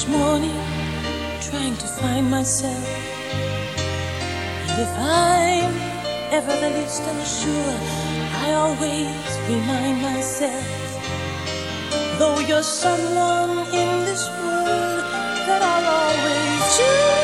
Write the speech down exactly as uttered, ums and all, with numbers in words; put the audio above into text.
each morning, trying to find myself. And if I'm ever the least unsure, I always remind myself, though you're someone in this world that I'll always choose.